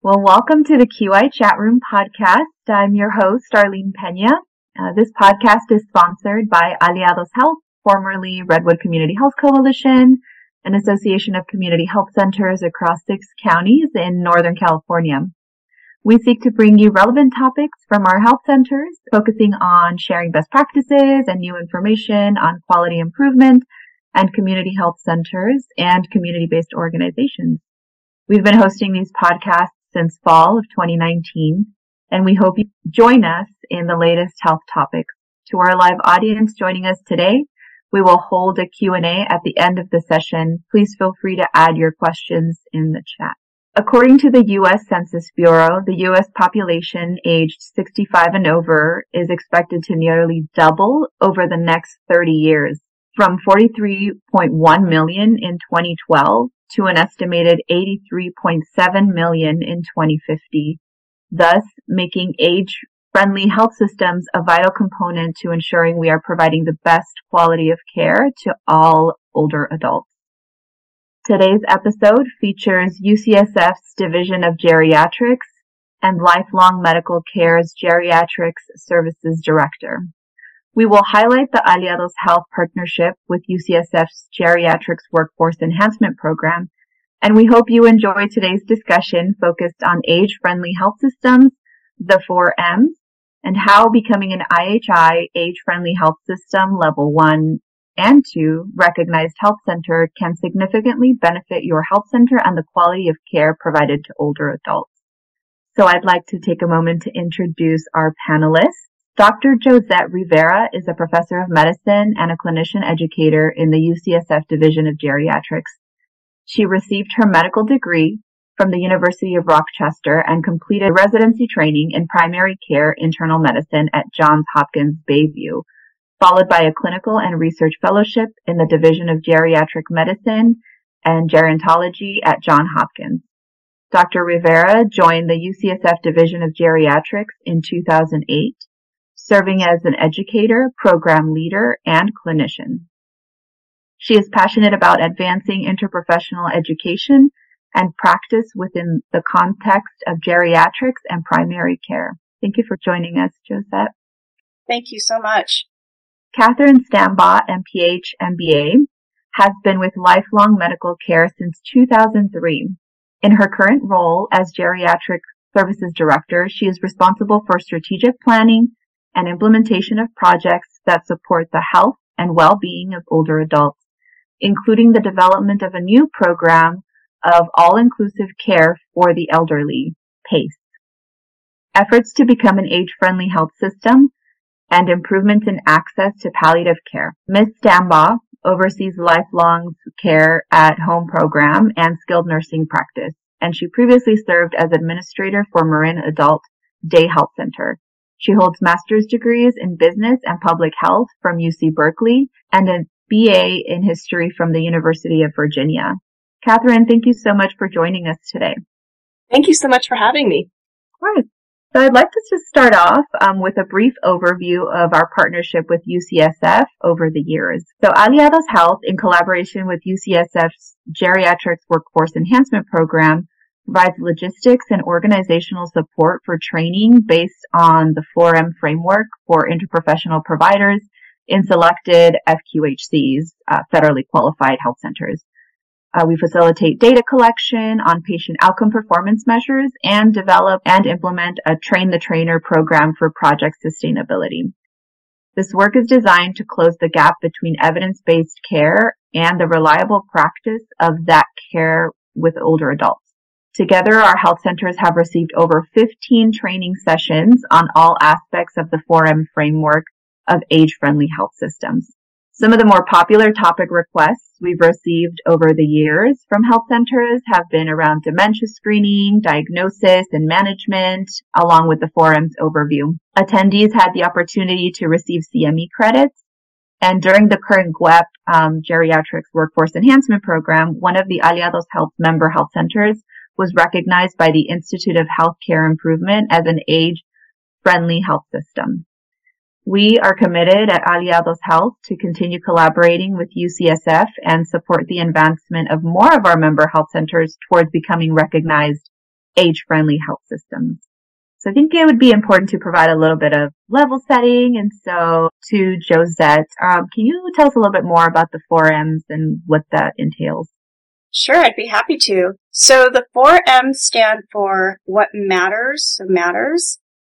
Well, welcome to the QI Chat Room podcast. I'm your host, Arlene Pena. This podcast is sponsored by Aliados Health, formerly Redwood Community Health Coalition, an association of community health centers across 6 counties in Northern California. We seek to bring you relevant topics from our health centers, focusing on sharing best practices and new information on quality improvement and community health centers and community-based organizations. We've been hosting these podcasts since fall of 2019, and we hope you join us in the latest health topics. To our live audience joining us today, we will hold a Q&A at the end of the session. Please feel free to add your questions in the chat. According to the U.S. Census Bureau, the U.S. population aged 65 and over is expected to nearly double over the next 30 years, from 43.1 million in 2012 to an estimated 83.7 million in 2050, thus making age-friendly health systems a vital component to ensuring we are providing the best quality of care to all older adults. Today's episode features UCSF's Division of Geriatrics and Lifelong Medical Care's Geriatrics Services Director. We will highlight the Aliados Health partnership with UCSF's Geriatrics Workforce Enhancement Program, and we hope you enjoy today's discussion focused on age-friendly health systems, the 4 M's, and how becoming an IHI age-friendly health system level 1 and 2 recognized health center can significantly benefit your health center and the quality of care provided to older adults. So I'd like to take a moment to introduce our panelists. Dr. Josette Rivera is a professor of medicine and a clinician educator in the UCSF Division of Geriatrics. She received her medical degree from the University of Rochester and completed residency training in primary care internal medicine at Johns Hopkins Bayview, followed by a clinical and research fellowship in the Division of Geriatric Medicine and Gerontology at Johns Hopkins. Dr. Rivera joined the UCSF Division of Geriatrics in 2008, serving as an educator, program leader, and clinician. She is passionate about advancing interprofessional education and practice within the context of geriatrics and primary care. Thank you for joining us, Josette. Thank you so much. Catherine Stambaugh, MPH, MBA, has been with Lifelong Medical Care since 2003. In her current role as Geriatric Services Director, she is responsible for strategic planning and implementation of projects that support the health and well-being of older adults, including the development of a new program of all-inclusive care for the elderly, PACE. Efforts to become an age-friendly health system and improvements in access to palliative care. Ms. Stambaugh oversees lifelong care at home program and skilled nursing practice, and she previously served as administrator for Marin Adult Day Health Center. She holds master's degrees in business and public health from UC Berkeley and a BA in history from the University of Virginia. Catherine, thank you so much for joining us today. Thank you so much for having me. Of course. So I'd like to just start off with a brief overview of our partnership with UCSF over the years. So Aliados Health, in collaboration with UCSF's Geriatrics Workforce Enhancement Program, provides logistics and organizational support for training based on the 4M framework for interprofessional providers in selected FQHCs, federally qualified health centers. We facilitate data collection on patient outcome performance measures and develop and implement a train the trainer program for project sustainability. This work is designed to close the gap between evidence-based care and the reliable practice of that care with older adults. Together, our health centers have received over 15 training sessions on all aspects of the 4M framework of age-friendly health systems. Some of the more popular topic requests we've received over the years from health centers have been around dementia screening, diagnosis, and management, along with the 4M's overview. Attendees had the opportunity to receive CME credits, and during the current GWEP Geriatrics Workforce Enhancement Program, one of the Aliados Health member health centers was recognized by the Institute of Healthcare Improvement as an age-friendly health system. We are committed at Aliados Health to continue collaborating with UCSF and support the advancement of more of our member health centers towards becoming recognized age-friendly health systems. So I think it would be important to provide a little bit of level setting. And so to Josette, can you tell us a little bit more about the 4Ms and what that entails? Sure, I'd be happy to. So the 4Ms stand for what matters, so matters,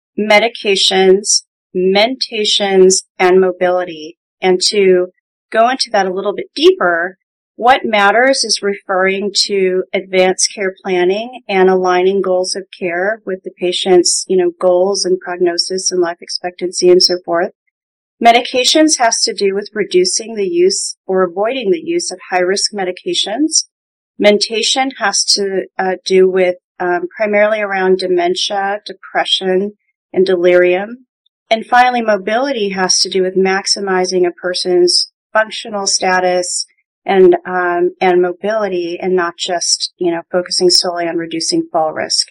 medications, mentations, and mobility. And to go into that a little bit deeper, what matters is referring to advanced care planning and aligning goals of care with the patient's, goals and prognosis and life expectancy and so forth. Medications has to do with reducing the use or avoiding the use of high-risk medications. Mentation has to do with primarily around dementia, depression, and delirium. And finally, mobility has to do with maximizing a person's functional status and mobility, and not just, focusing solely on reducing fall risk.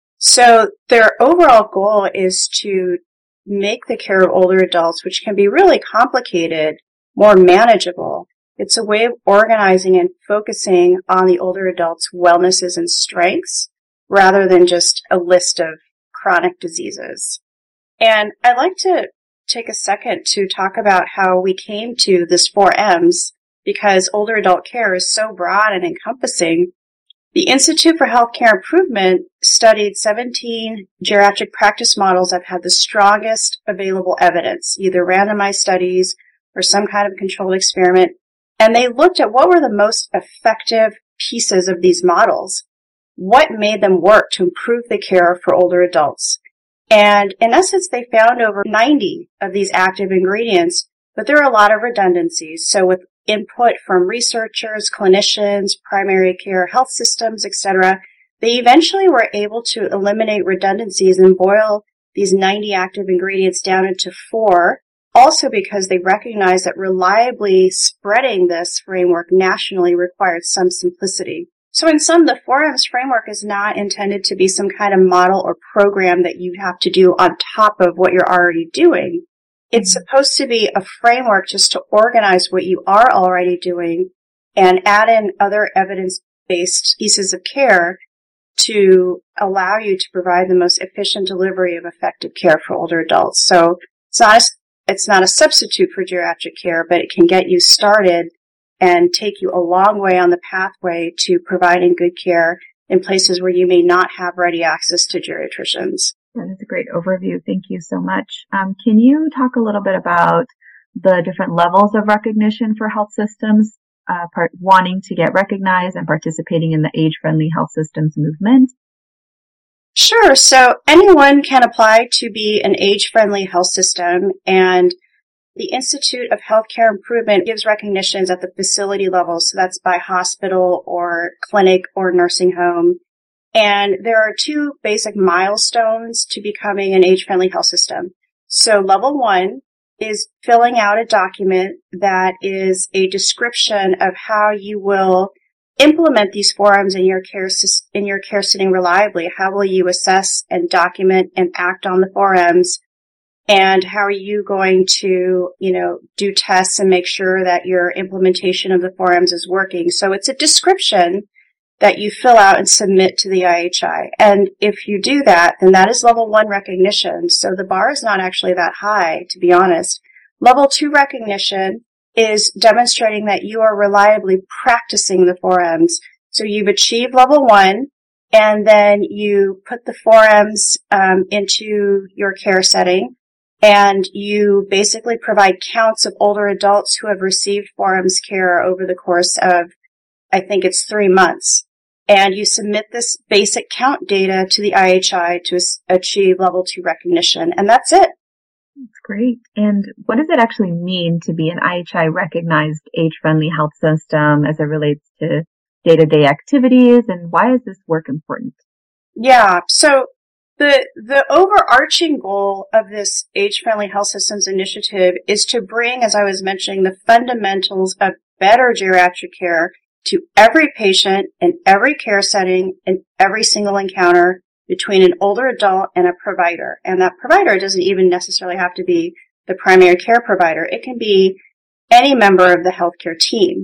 So their overall goal is to make the care of older adults, which can be really complicated, more manageable. It's a way of organizing and focusing on the older adult's wellnesses and strengths rather than just a list of chronic diseases. And I'd like to take a second to talk about how we came to this 4Ms, because older adult care is so broad and encompassing. The Institute for Healthcare Improvement studied 17 geriatric practice models that had the strongest available evidence, either randomized studies or some kind of controlled experiment. And they looked at what were the most effective pieces of these models. What made them work to improve the care for older adults? And in essence, they found over 90 of these active ingredients, but there are a lot of redundancies. So with input from researchers, clinicians, primary care health systems, etc., they eventually were able to eliminate redundancies and boil these 90 active ingredients down into 4, also because they recognized that reliably spreading this framework nationally required some simplicity. So in sum, the 4Ms framework is not intended to be some kind of model or program that you have to do on top of what you're already doing. It's supposed to be a framework just to organize what you are already doing and add in other evidence-based pieces of care to allow you to provide the most efficient delivery of effective care for older adults. So it's not a substitute for geriatric care, but it can get you started and take you a long way on the pathway to providing good care in places where you may not have ready access to geriatricians. Yeah, that's a great overview. Thank you so much. Can you talk a little bit about the different levels of recognition for health systems, wanting to get recognized and participating in the age-friendly health systems movement? Sure. So anyone can apply to be an age-friendly health system, and the Institute of Healthcare Improvement gives recognitions at the facility level. So that's by hospital or clinic or nursing home. And there are 2 basic milestones to becoming an age-friendly health system. So level 1 is filling out a document that is a description of how you will implement these 4Ms in your care setting reliably. How will you assess and document and act on the 4Ms? And how are you going to, do tests and make sure that your implementation of the 4Ms is working? So it's a description that you fill out and submit to the IHI. And if you do that, then that is level 1 recognition. So the bar is not actually that high, to be honest. Level 2 recognition is demonstrating that you are reliably practicing the 4Ms. So you've achieved level 1, and then you put the 4Ms into your care setting, and you basically provide counts of older adults who have received 4Ms care over the course of, I think it's 3 months. And you submit this basic count data to the IHI to achieve level 2 recognition. And that's it. That's great. And what does it actually mean to be an IHI recognized age-friendly health system as it relates to day-to-day activities? And why is this work important? Yeah. So the overarching goal of this age-friendly health systems initiative is to bring, as I was mentioning, the fundamentals of better geriatric care to every patient in every care setting in every single encounter between an older adult and a provider. And that provider doesn't even necessarily have to be the primary care provider. It can be any member of the healthcare team.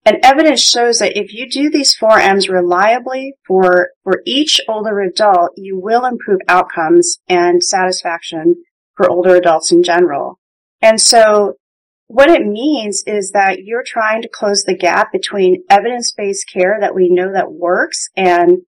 And evidence shows that if you do these 4Ms reliably for each older adult, you will improve outcomes and satisfaction for older adults in general. And so what it means is that you're trying to close the gap between evidence-based care that we know that works and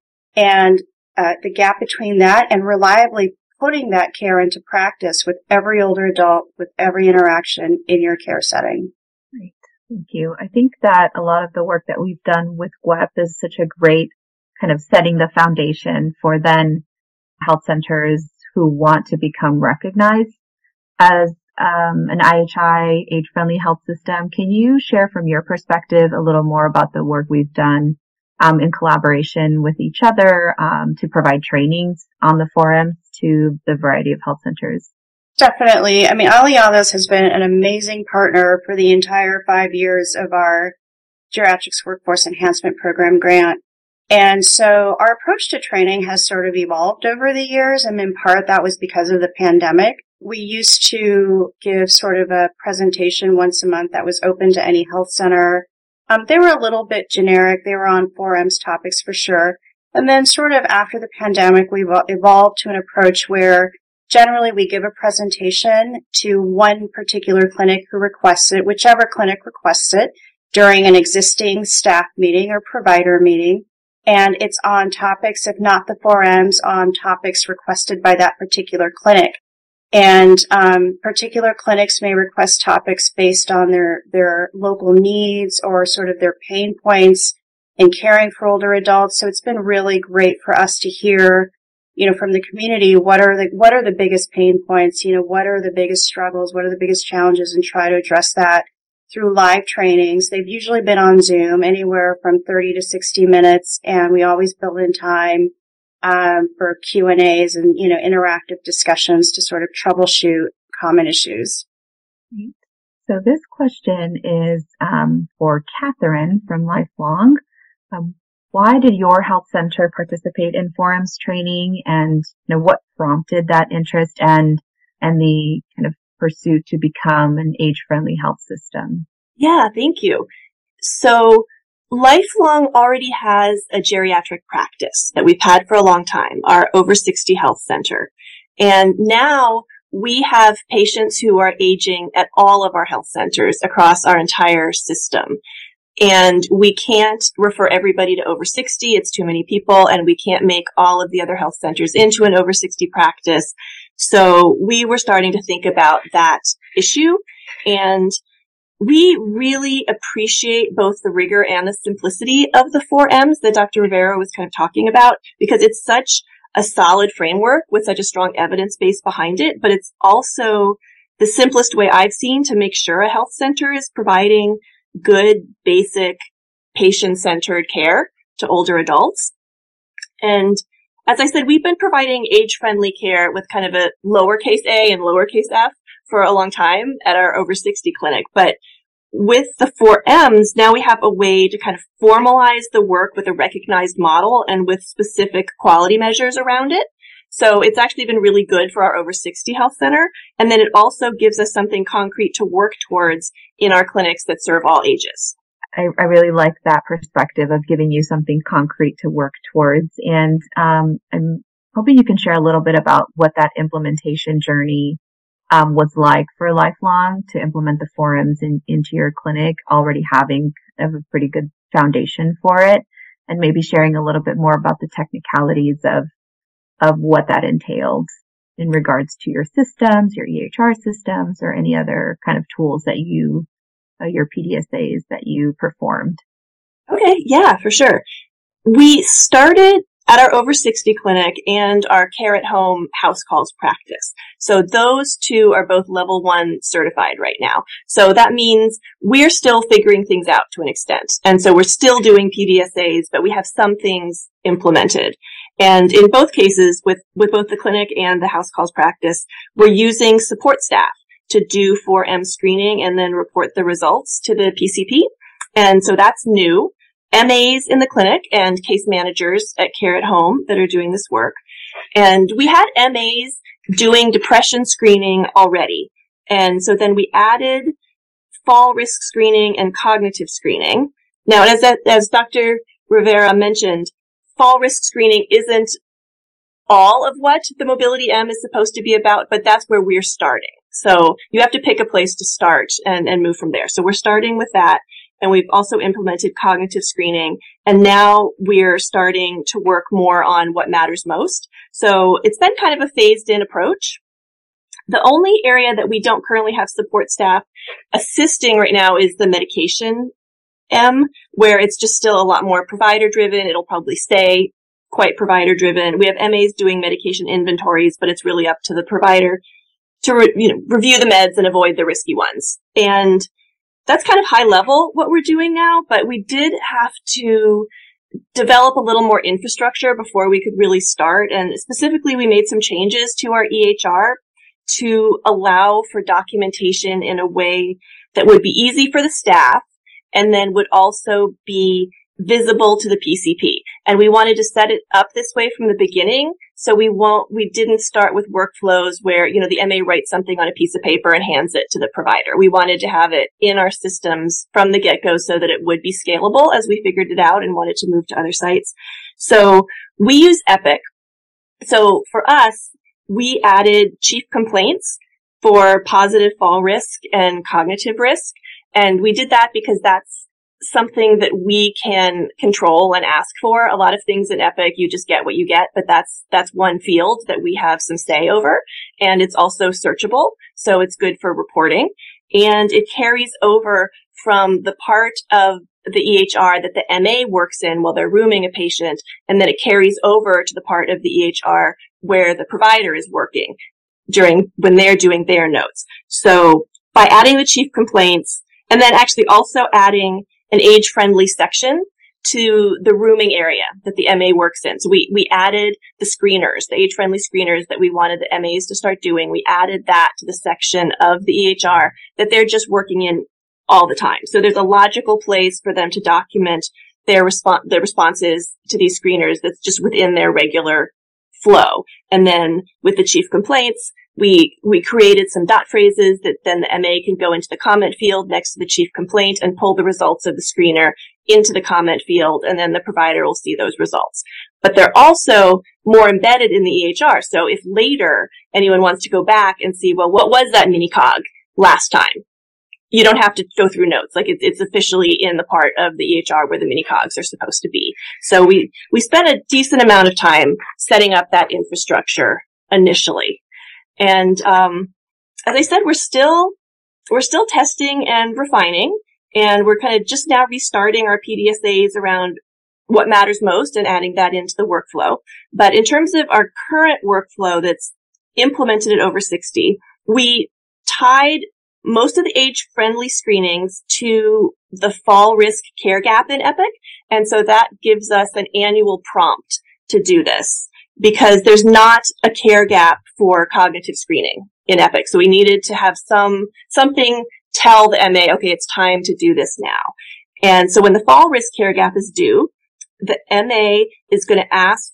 the gap between that and reliably putting that care into practice with every older adult, with every interaction in your care setting. Great. Thank you. I think that a lot of the work that we've done with GWEP is such a great kind of setting the foundation for then health centers who want to become recognized as an IHI age-friendly health system. Can you share from your perspective a little more about the work we've done in collaboration with each other to provide trainings on the 4Ms to the variety of health centers? Definitely. I mean, Aliados has been an amazing partner for the entire 5 years of our Geriatrics Workforce Enhancement Program grant. And so our approach to training has sort of evolved over the years, and in part that was because of the pandemic. We used to give sort of a presentation once a month that was open to any health center. They were a little bit generic. They were on 4Ms topics for sure. And then sort of after the pandemic, we've evolved to an approach where generally we give a presentation to one particular clinic who requests it, whichever clinic requests it, during an existing staff meeting or provider meeting. And it's on topics, if not the 4Ms, on topics requested by that particular clinic. And particular clinics may request topics based on their local needs or sort of their pain points in caring for older adults. So it's been really great for us to hear, from the community, what are the biggest pain points, what are the biggest struggles, what are the biggest challenges, and try to address that through live trainings. They've usually been on Zoom, anywhere from 30 to 60 minutes, and we always build in time for Q&As and, interactive discussions to sort of troubleshoot common issues. Great. So this question is for Catherine from Lifelong. Why did your health center participate in 4Ms training, and what prompted that interest and the kind of pursuit to become an age-friendly health system? Yeah, thank you. So Lifelong already has a geriatric practice that we've had for a long time, our Over 60 Health Center. And now we have patients who are aging at all of our health centers across our entire system. And we can't refer everybody to over 60. It's too many people, and we can't make all of the other health centers into an over 60 practice. So we were starting to think about that issue, and we really appreciate both the rigor and the simplicity of the 4Ms that Dr. Rivera was kind of talking about, because it's such a solid framework with such a strong evidence base behind it, but it's also the simplest way I've seen to make sure a health center is providing good, basic, patient-centered care to older adults. And as I said, we've been providing age-friendly care with kind of a lowercase a and lowercase f for a long time at our over 60 clinic. But with the 4Ms, now we have a way to kind of formalize the work with a recognized model and with specific quality measures around it. So it's actually been really good for our over 60 health center. And then it also gives us something concrete to work towards in our clinics that serve all ages. I really like that perspective of giving you something concrete to work towards. And I'm hoping you can share a little bit about what that implementation journey was like for Lifelong to implement the 4Ms into your clinic, already having a pretty good foundation for it, and maybe sharing a little bit more about the technicalities of what that entailed in regards to your systems, your EHR systems, or any other kind of tools that your PDSAs that you performed. Okay, yeah, for sure. We started at our over 60 clinic and our care at home house calls practice. So those two are both level 1 certified right now. So that means we're still figuring things out to an extent. And so we're still doing PDSAs, but we have some things implemented. And in both cases, with both the clinic and the house calls practice, we're using support staff to do 4M screening and then report the results to the PCP. And so that's new. MAs in the clinic and case managers at Care at Home that are doing this work. And we had MAs doing depression screening already. And so then we added fall risk screening and cognitive screening. Now, as Dr. Rivera mentioned, fall risk screening isn't all of what the Mobility M is supposed to be about, but that's where we're starting. So you have to pick a place to start and move from there. So we're starting with that. And we've also implemented cognitive screening. And now we're starting to work more on what matters most. So it's been kind of a phased in approach. The only area that we don't currently have support staff assisting right now is the medication M, where it's just still a lot more provider driven. It'll probably stay quite provider driven. We have MAs doing medication inventories, but it's really up to the provider to review the meds and avoid the risky ones. And that's kind of high level what we're doing now, but we did have to develop a little more infrastructure before we could really start. And specifically, we made some changes to our EHR to allow for documentation in a way that would be easy for the staff and then would also be visible to the PCP. And we wanted to set it up this way from the beginning. So we didn't start with workflows where, the MA writes something on a piece of paper and hands it to the provider. We wanted to have it in our systems from the get-go so that it would be scalable as we figured it out and wanted to move to other sites. So we use Epic. So for us, we added chief complaints for positive fall risk and cognitive risk. And we did that because that's something that we can control and ask for. A lot of things in Epic, you just get what you get, but that's one field that we have some say over. And it's also searchable. So it's good for reporting. And it carries over from the part of the EHR that the MA works in while they're rooming a patient. And then it carries over to the part of the EHR where the provider is working when they're doing their notes. So by adding the chief complaints and then actually also adding an age-friendly section to the rooming area that the MA works in. So we added the screeners, the age-friendly screeners that we wanted the MAs to start doing. We added that to the section of the EHR that they're just working in all the time. So there's a logical place for them to document their responses to these screeners that's just within their regular flow. And then with the chief complaints, we created some dot phrases that then the MA can go into the comment field next to the chief complaint and pull the results of the screener into the comment field, and then the provider will see those results. But they're also more embedded in the EHR. So if later anyone wants to go back and see, well, what was that mini cog last time? You don't have to go through notes. Like it's officially in the part of the EHR where the mini cogs are supposed to be. So we spent a decent amount of time setting up that infrastructure initially. And as I said, we're still testing and refining, and we're kind of just now restarting our PDSAs around what matters most and adding that into the workflow. But in terms of our current workflow that's implemented at over 60, we tied most of the age-friendly screenings to the fall risk care gap in Epic. And so that gives us an annual prompt to do this, because there's not a care gap for cognitive screening in Epic. So we needed to have something tell the MA, okay, it's time to do this now. And so when the fall risk care gap is due, the MA is going to ask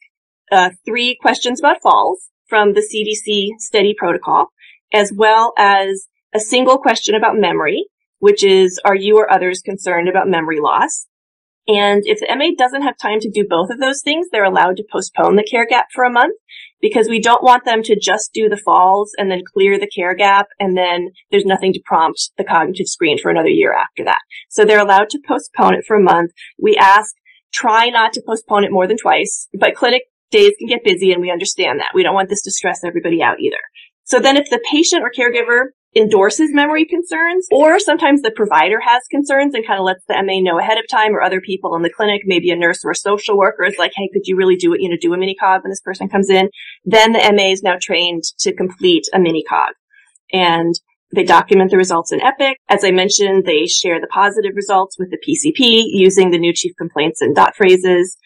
3 questions about falls from the CDC STEADY protocol, as well as a single question about memory, which is, are you or others concerned about memory loss? And if the MA doesn't have time to do both of those things, they're allowed to postpone the care gap for a month, because we don't want them to just do the falls and then clear the care gap, and then there's nothing to prompt the cognitive screen for another year after that. So they're allowed to postpone it for a month. We ask, try not to postpone it more than twice, but clinic days can get busy, and we understand that. We don't want this to stress everybody out either. So then if the patient or caregiver endorses memory concerns, or sometimes the provider has concerns and kind of lets the MA know ahead of time, or other people in the clinic, maybe a nurse or a social worker is like, hey, could you really do a mini cog when this person comes in? Then the MA is now trained to complete a mini cog. And they document the results in Epic. As I mentioned, they share the positive results with the PCP using the new chief complaints and dot phrases.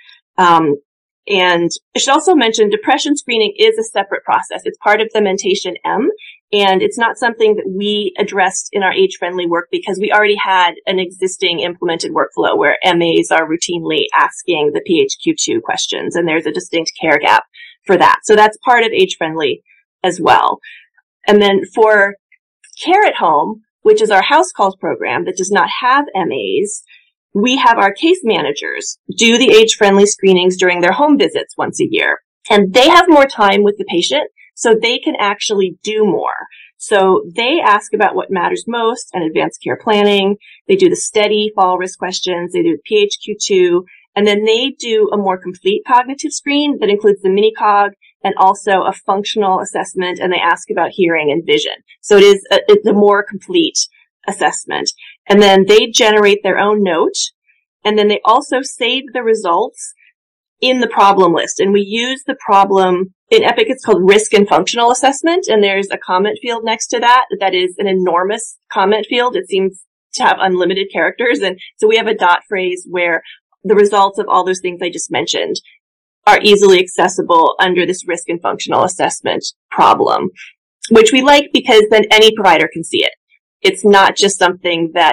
And I should also mention depression screening is a separate process. It's part of the Mentation M, and it's not something that we addressed in our age-friendly work because we already had an existing implemented workflow where MAs are routinely asking the PHQ-2 questions, and there's a distinct care gap for that. So that's part of age-friendly as well. And then for Care at Home, which is our house calls program that does not have MAs, we have our case managers do the age-friendly screenings during their home visits once a year. And they have more time with the patient, so they can actually do more. So they ask about what matters most and advanced care planning. They do the steady fall risk questions. They do PHQ-2. And then they do a more complete cognitive screen that includes the mini-cog and also a functional assessment. And they ask about hearing and vision. So it's a more complete assessment. And then they generate their own note. And then they also save the results in the problem list. And we use the problem in Epic. It's called risk and functional assessment. And there's a comment field next to that. That is an enormous comment field. It seems to have unlimited characters. And so we have a dot phrase where the results of all those things I just mentioned are easily accessible under this risk and functional assessment problem, which we like because then any provider can see it. It's not just something that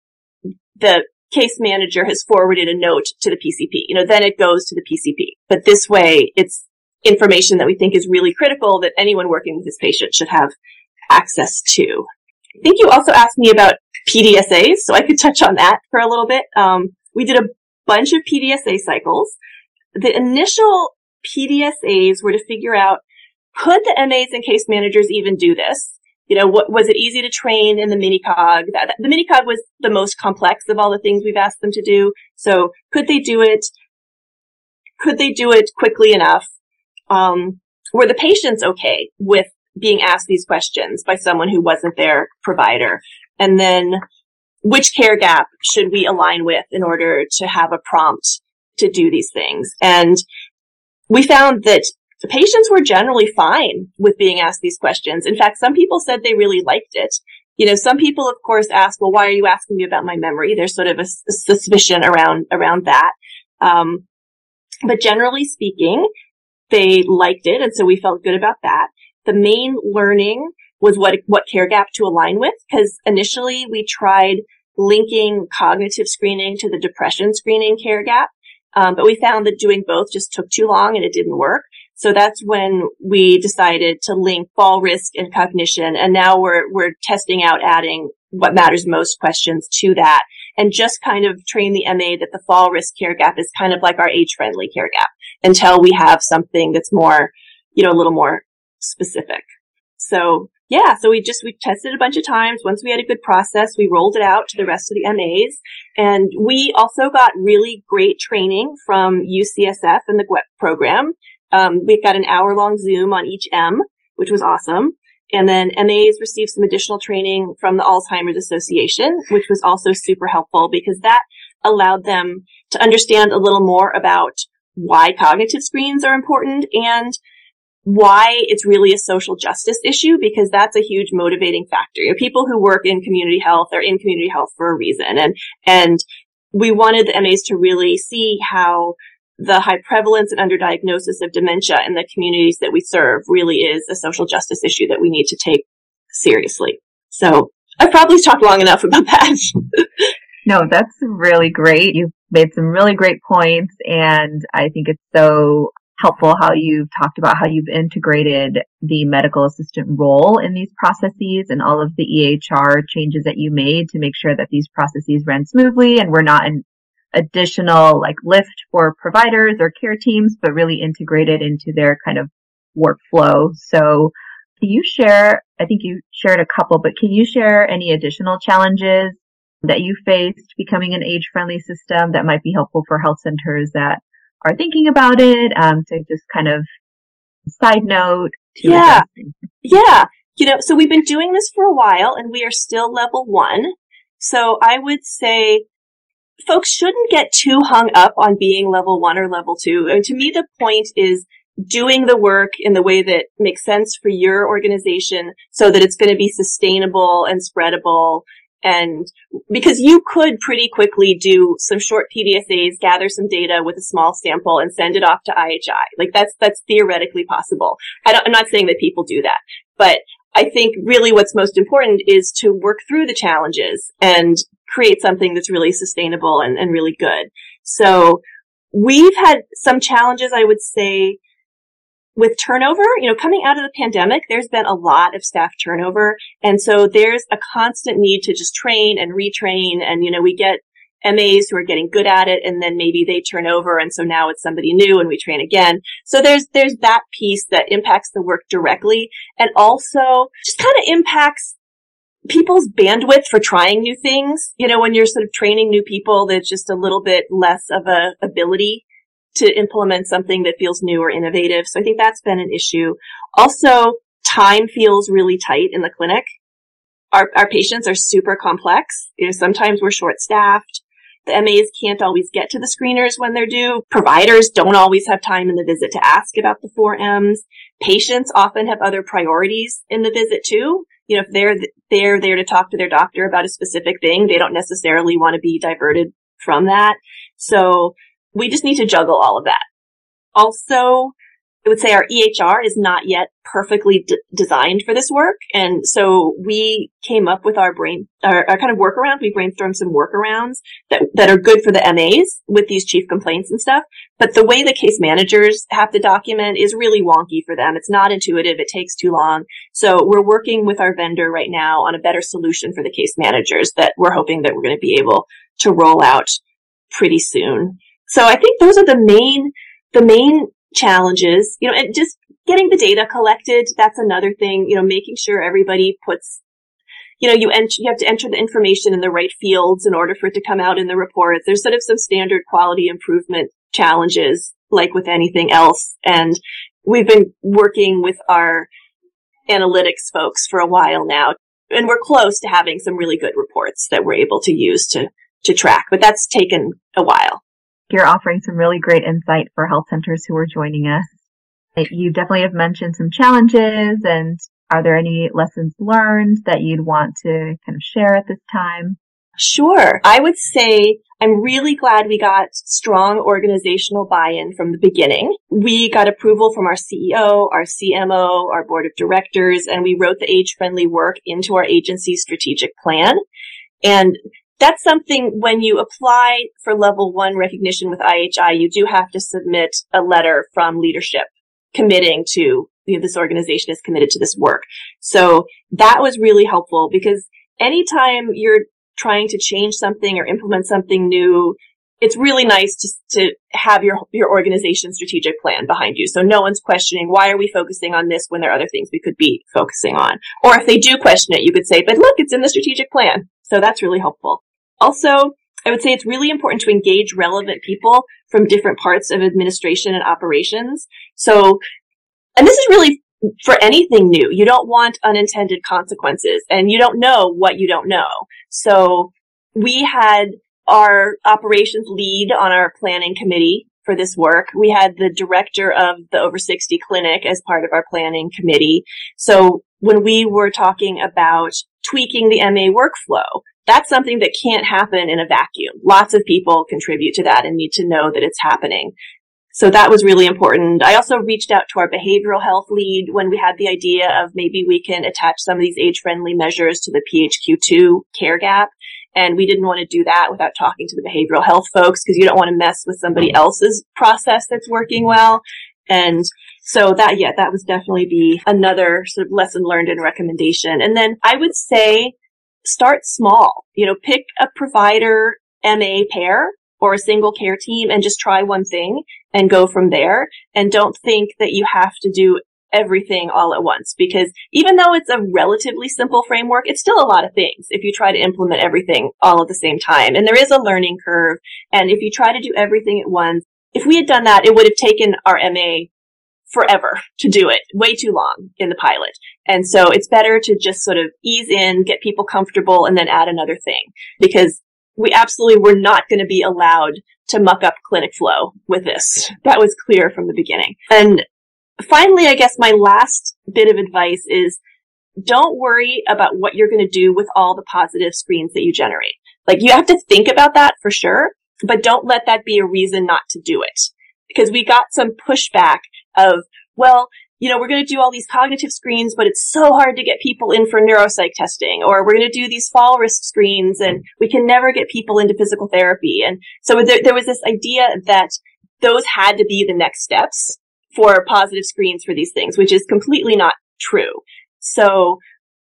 the case manager has forwarded a note to the PCP. Then it goes to the PCP. But this way, it's information that we think is really critical that anyone working with this patient should have access to. I think you also asked me about PDSAs, so I could touch on that for a little bit. We did a bunch of PDSA cycles. The initial PDSAs were to figure out, could the MAs and case managers even do this? What was it easy to train in the mini-cog? The mini-cog was the most complex of all the things we've asked them to do. So could they do it? Could they do it quickly enough? Were the patients okay with being asked these questions by someone who wasn't their provider? And then which care gap should we align with in order to have a prompt to do these things? And we found that the patients were generally fine with being asked these questions. In fact, some people said they really liked it. Some people, of course, ask, well, why are you asking me about my memory? There's sort of a suspicion around that. But generally speaking, they liked it. And so we felt good about that. The main learning was what care gap to align with, because initially we tried linking cognitive screening to the depression screening care gap. But we found that doing both just took too long and it didn't work. So that's when we decided to link fall risk and cognition. And now we're testing out adding what matters most questions to that, and just kind of train the MA that the fall risk care gap is kind of like our age-friendly care gap until we have something that's more, a little more specific. So yeah, so we tested a bunch of times. Once we had a good process, we rolled it out to the rest of the MAs. And we also got really great training from UCSF and the GWEP program. We got an hour-long Zoom on each M, which was awesome. And then MAs received some additional training from the Alzheimer's Association, which was also super helpful because that allowed them to understand a little more about why cognitive screens are important and why it's really a social justice issue, because that's a huge motivating factor. People who work in community health are in community health for a reason. And we wanted the MAs to really see how the high prevalence and underdiagnosis of dementia in the communities that we serve really is a social justice issue that we need to take seriously. So I've probably talked long enough about that. No, that's really great. You've made some really great points, and I think it's so helpful how you've talked about how you've integrated the medical assistant role in these processes and all of the EHR changes that you made to make sure that these processes ran smoothly and were not an additional lift for providers or care teams, but really integrated into their kind of workflow. So can you share, I think you shared a couple, but can you share any additional challenges that you faced becoming an age-friendly system that might be helpful for health centers that are thinking about it, to just kind of side note to adjusting? Yeah. So we've been doing this for a while and we are still level 1. So I would say folks shouldn't get too hung up on being level 1 or level 2. And to me, the point is doing the work in the way that makes sense for your organization so that it's going to be sustainable and spreadable. And because you could pretty quickly do some short PDSAs, gather some data with a small sample and send it off to IHI. That's theoretically possible. I'm not saying that people do that, but I think really what's most important is to work through the challenges and create something that's really sustainable and really good. So we've had some challenges, I would say, with turnover. Coming out of the pandemic, there's been a lot of staff turnover. And so there's a constant need to just train and retrain. And, we get MAs who are getting good at it, and then maybe they turn over, and so now it's somebody new and we train again. So there's that piece that impacts the work directly, and also just kind of impacts people's bandwidth for trying new things. When you're sort of training new people, there's just a little bit less of a ability to implement something that feels new or innovative. So I think that's been an issue. Also, time feels really tight in the clinic. Our patients are super complex. Sometimes we're short-staffed. The MAs can't always get to the screeners when they're due. Providers don't always have time in the visit to ask about the 4Ms. Patients often have other priorities in the visit too. If they're there to talk to their doctor about a specific thing, they don't necessarily want to be diverted from that. So we just need to juggle all of that. Also, I would say our EHR is not yet perfectly designed for this work. And so we came up with our kind of workaround. We brainstormed some workarounds that are good for the MAs with these chief complaints and stuff. But the way the case managers have to document is really wonky for them. It's not intuitive. It takes too long. So we're working with our vendor right now on a better solution for the case managers that we're hoping that we're going to be able to roll out pretty soon. So I think those are the main challenges, and just getting the data collected. That's another thing, making sure everybody puts, you have to enter the information in the right fields in order for it to come out in the report. There's sort of some standard quality improvement challenges, like with anything else. And we've been working with our analytics folks for a while now, and we're close to having some really good reports that we're able to use to track, but that's taken a while. You're offering some really great insight for health centers who are joining us. You definitely have mentioned some challenges, and are there any lessons learned that you'd want to kind of share at this time? Sure. I would say I'm really glad we got strong organizational buy-in from the beginning. We got approval from our CEO, our CMO, our board of directors, and we wrote the age-friendly work into our agency's strategic plan. And that's something when you apply for level 1 recognition with IHI, you do have to submit a letter from leadership committing to, this organization is committed to this work. So that was really helpful, because anytime you're trying to change something or implement something new, it's really nice to have your organization's strategic plan behind you. So no one's questioning, why are we focusing on this when there are other things we could be focusing on? Or if they do question it, you could say, but look, it's in the strategic plan. So that's really helpful. Also, I would say it's really important to engage relevant people from different parts of administration and operations. So, and this is really for anything new. You don't want unintended consequences, and you don't know what you don't know. So we had our operations lead on our planning committee for this work. We had the director of the Over 60 clinic as part of our planning committee. So when we were talking about tweaking the MA workflow, that's something that can't happen in a vacuum. Lots of people contribute to that and need to know that it's happening. So that was really important. I also reached out to our behavioral health lead when we had the idea of maybe we can attach some of these age-friendly measures to the PHQ-2 care gap. And we didn't want to do that without talking to the behavioral health folks, because you don't want to mess with somebody else's process that's working well. And so that was definitely another sort of lesson learned and recommendation. And then I would say, start small. Pick a provider MA pair or a single care team and just try one thing and go from there. And don't think that you have to do everything all at once, because even though it's a relatively simple framework, it's still a lot of things if you try to implement everything all at the same time. And there is a learning curve. And if you try to do everything at once, if we had done that, it would have taken our MA forever to do it, way too long in the pilot. And so it's better to just sort of ease in, get people comfortable, and then add another thing, because we absolutely were not going to be allowed to muck up clinic flow with this. That was clear from the beginning. And finally, I guess my last bit of advice is, don't worry about what you're going to do with all the positive screens that you generate. Like, you have to think about that for sure, but don't let that be a reason not to do it. Because we got some pushback of, well, we're going to do all these cognitive screens, but it's so hard to get people in for neuropsych testing, or we're going to do these fall risk screens and we can never get people into physical therapy. And so there was this idea that those had to be the next steps for positive screens for these things, which is completely not true. So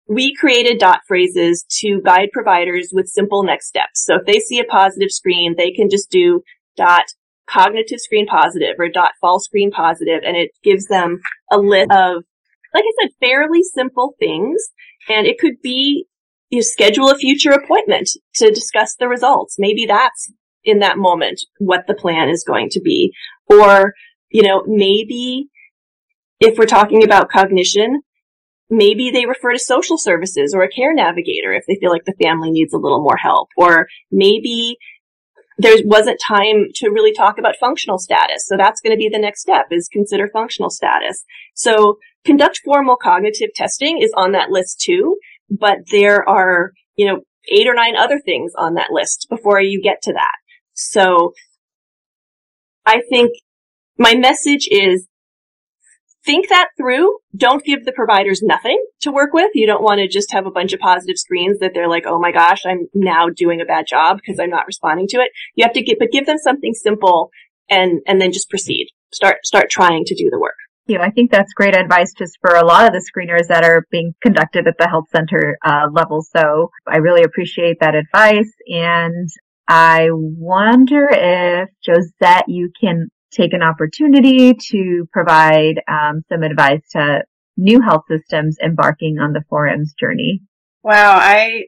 we created dot phrases to guide providers with simple next steps. So if they see a positive screen, they can just do dot cognitive screen positive or dot false screen positive, and it gives them a list of, like I said, fairly simple things. And it could be, you schedule a future appointment to discuss the results. Maybe that's in that moment what the plan is going to be. Or, maybe if we're talking about cognition, maybe they refer to social services or a care navigator if they feel like the family needs a little more help. Or maybe there wasn't time to really talk about functional status. So that's going to be the next step, is consider functional status. So conduct formal cognitive testing is on that list too, but there are, 8 or 9 other things on that list before you get to that. So I think my message is, think that through. Don't give the providers nothing to work with. You don't want to just have a bunch of positive screens that they're like, oh my gosh, I'm now doing a bad job because I'm not responding to it. You have to give them something simple and then just proceed. Start trying to do the work. I think that's great advice just for a lot of the screeners that are being conducted at the health center level. So I really appreciate that advice. And I wonder if, Josette, you can take an opportunity to provide some advice to new health systems embarking on the 4M's journey. Wow, I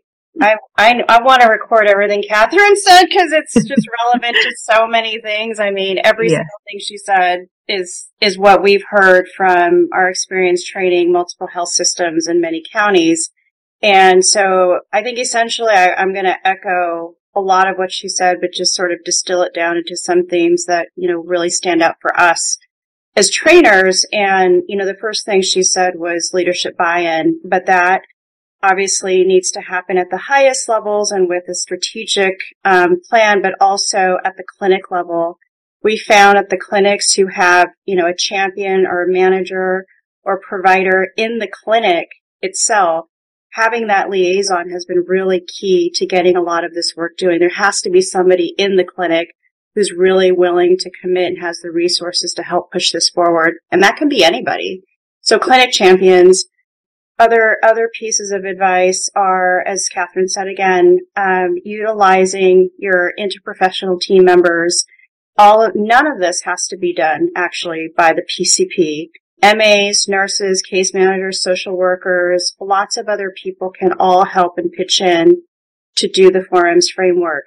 want to record everything Catherine said because it's just relevant to so many things. I mean, every single thing she said is what we've heard from our experience training multiple health systems in many counties. And so I think essentially I'm going to echo a lot of what she said, but just sort of distill it down into some themes that, really stand out for us as trainers. And, the first thing she said was leadership buy-in, but that obviously needs to happen at the highest levels and with a strategic plan, but also at the clinic level. We found at the clinics who have, a champion or a manager or provider in the clinic itself, having that liaison has been really key to getting a lot of this work doing. There has to be somebody in the clinic who's really willing to commit and has the resources to help push this forward. And that can be anybody. So clinic champions. Other pieces of advice are, as Catherine said again, utilizing your interprofessional team members. None of this has to be done actually by the PCP. MAs, nurses, case managers, social workers, lots of other people can all help and pitch in to do the 4M's framework.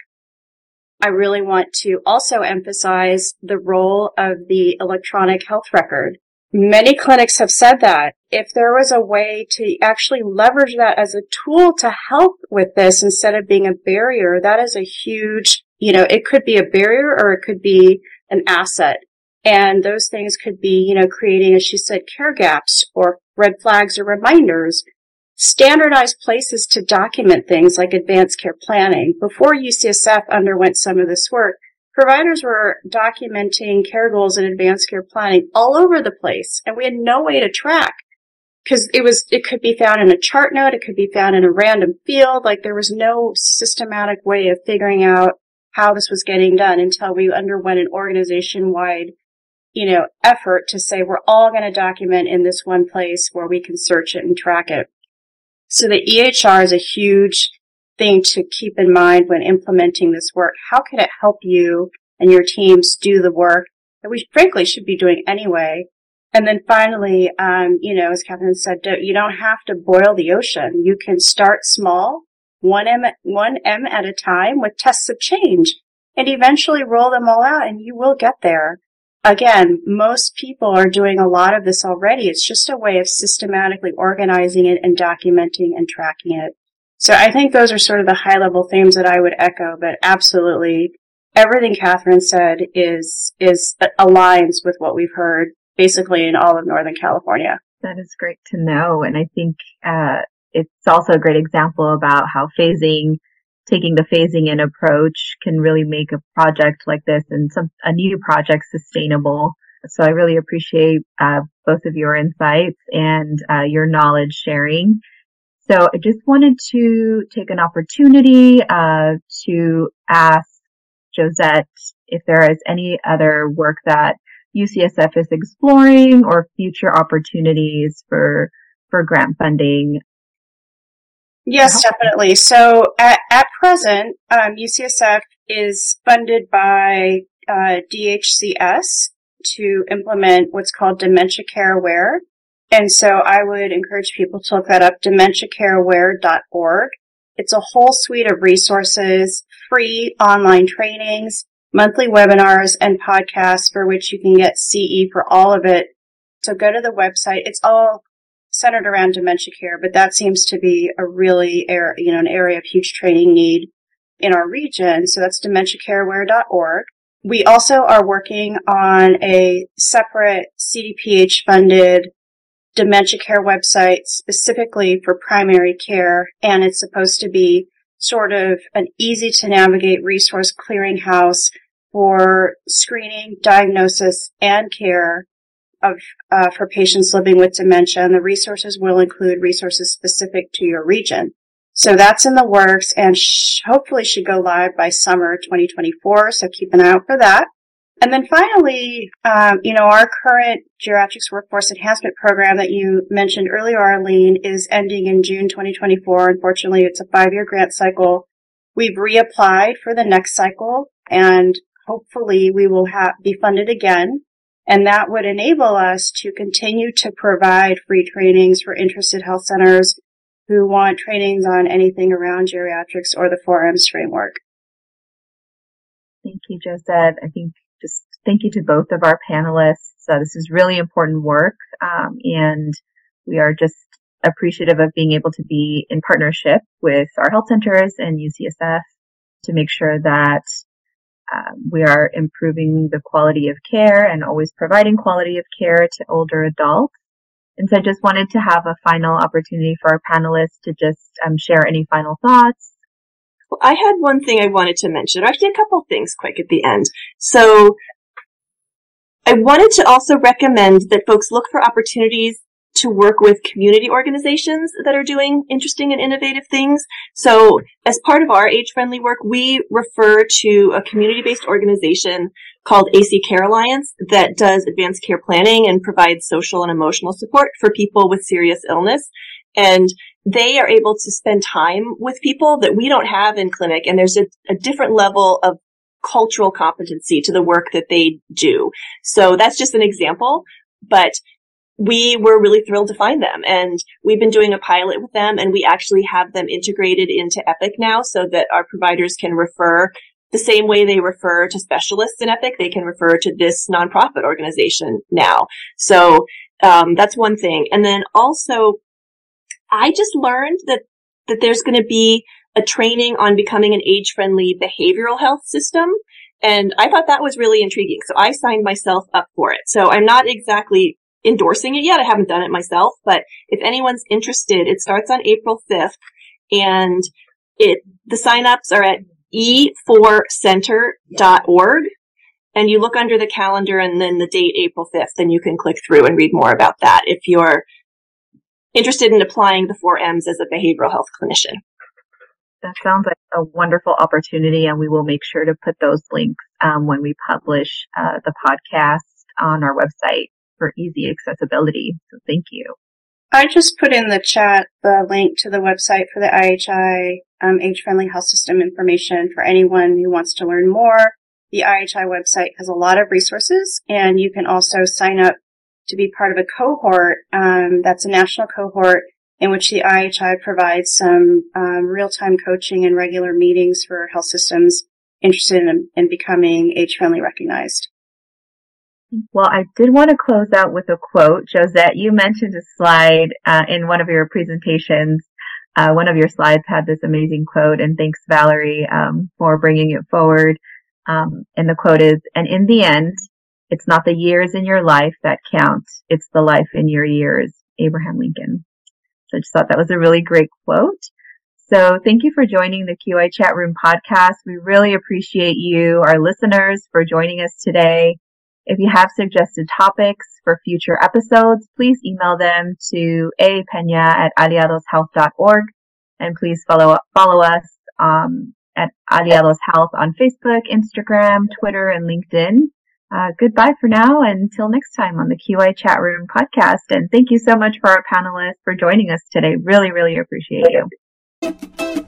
I really want to also emphasize the role of the electronic health record. Many clinics have said that if there was a way to actually leverage that as a tool to help with this instead of being a barrier, that is a huge, it could be a barrier or it could be an asset. And those things could be, creating, as she said, care gaps or red flags or reminders, standardized places to document things like advanced care planning. Before UCSF underwent some of this work, providers were documenting care goals and advanced care planning all over the place, and we had no way to track because it could be found in a chart note, it could be found in a random field, like there was no systematic way of figuring out how this was getting done until we underwent an organization-wide effort to say we're all going to document in this one place where we can search it and track it. So the EHR is a huge thing to keep in mind when implementing this work. How can it help you and your teams do the work that we frankly should be doing anyway? And then finally, as Catherine said, you don't have to boil the ocean. You can start small, 1M at a time with tests of change and eventually roll them all out and you will get there. Again, most people are doing a lot of this already. It's just a way of systematically organizing it and documenting and tracking it. So I think those are sort of the high-level themes that I would echo, but absolutely everything Catherine said aligns with what we've heard basically in all of Northern California. That is great to know. And I think it's also a great example about how taking the phasing in approach can really make a project like this and a new project sustainable. So I really appreciate both of your insights and your knowledge sharing. So I just wanted to take an opportunity to ask Josette if there is any other work that UCSF is exploring or future opportunities for grant funding. Yes, definitely. So at present, UCSF is funded by DHCS to implement what's called Dementia Care Aware. And so I would encourage people to look that up, dementiacareaware.org. It's a whole suite of resources, free online trainings, monthly webinars, and podcasts for which you can get CE for all of it. So go to the website. It's all centered around dementia care, but that seems to be a really an area of huge training need in our region. So that's dementiacareaware.org. We also are working on a separate CDPH funded dementia care website specifically for primary care, and it's supposed to be sort of an easy to navigate resource clearinghouse for screening, diagnosis, and care for patients living with dementia, and the resources will include resources specific to your region. So that's in the works and hopefully should go live by summer 2024, so keep an eye out for that. And then finally, our current geriatrics workforce enhancement program that you mentioned earlier, Arlene, is ending in June 2024. Unfortunately, it's a 5-year grant cycle. We've reapplied for the next cycle, and hopefully we will be funded again. And that would enable us to continue to provide free trainings for interested health centers who want trainings on anything around geriatrics or the 4Ms framework. Thank you, Josette. I think just thank you to both of our panelists. This is really important work, and we are just appreciative of being able to be in partnership with our health centers and UCSF to make sure that we are improving the quality of care and always providing quality of care to older adults. And so I just wanted to have a final opportunity for our panelists to just share any final thoughts. Well, I had one thing I wanted to mention, or actually a couple things quick at the end. So I wanted to also recommend that folks look for opportunities to work with community organizations that are doing interesting and innovative things. So as part of our age-friendly work, we refer to a community-based organization called AC Care Alliance that does advanced care planning and provides social and emotional support for people with serious illness. And they are able to spend time with people that we don't have in clinic. And there's a different level of cultural competency to the work that they do. So that's just an example, but we were really thrilled to find them, and we've been doing a pilot with them, and we actually have them integrated into Epic now so that our providers can refer the same way they refer to specialists in Epic. They can refer to this nonprofit organization now. So that's one thing. And then also, I just learned that there's going to be a training on becoming an age-friendly behavioral health system, and I thought that was really intriguing. So I signed myself up for it. So I'm not exactly endorsing it yet. I haven't done it myself, but if anyone's interested, it starts on April 5th, and the sign-ups are at e4center.org, and you look under the calendar and then the date April 5th, and you can click through and read more about that if you're interested in applying the 4Ms as a behavioral health clinician. That sounds like a wonderful opportunity, and we will make sure to put those links when we publish the podcast on our website for easy accessibility. So thank you. I just put in the chat the link to the website for the IHI age-friendly health system information for anyone who wants to learn more. The IHI website has a lot of resources, and you can also sign up to be part of a cohort. That's a national cohort in which the IHI provides some real-time coaching and regular meetings for health systems interested in becoming age-friendly recognized. Well, I did want to close out with a quote. Josette, you mentioned a slide in one of your presentations. One of your slides had this amazing quote, and thanks, Valerie, for bringing it forward. And the quote is, "And in the end, it's not the years in your life that count. It's the life in your years." Abraham Lincoln. So I just thought that was a really great quote. So thank you for joining the QI Chat Room podcast. We really appreciate you, our listeners, for joining us today. If you have suggested topics for future episodes, please email them to apena@aliadoshealth.org, and please follow us at Aliados Health on Facebook, Instagram, Twitter, and LinkedIn. Goodbye for now, until next time on the QI Chat Room podcast. And thank you so much for our panelists for joining us today. Really, really appreciate you. you.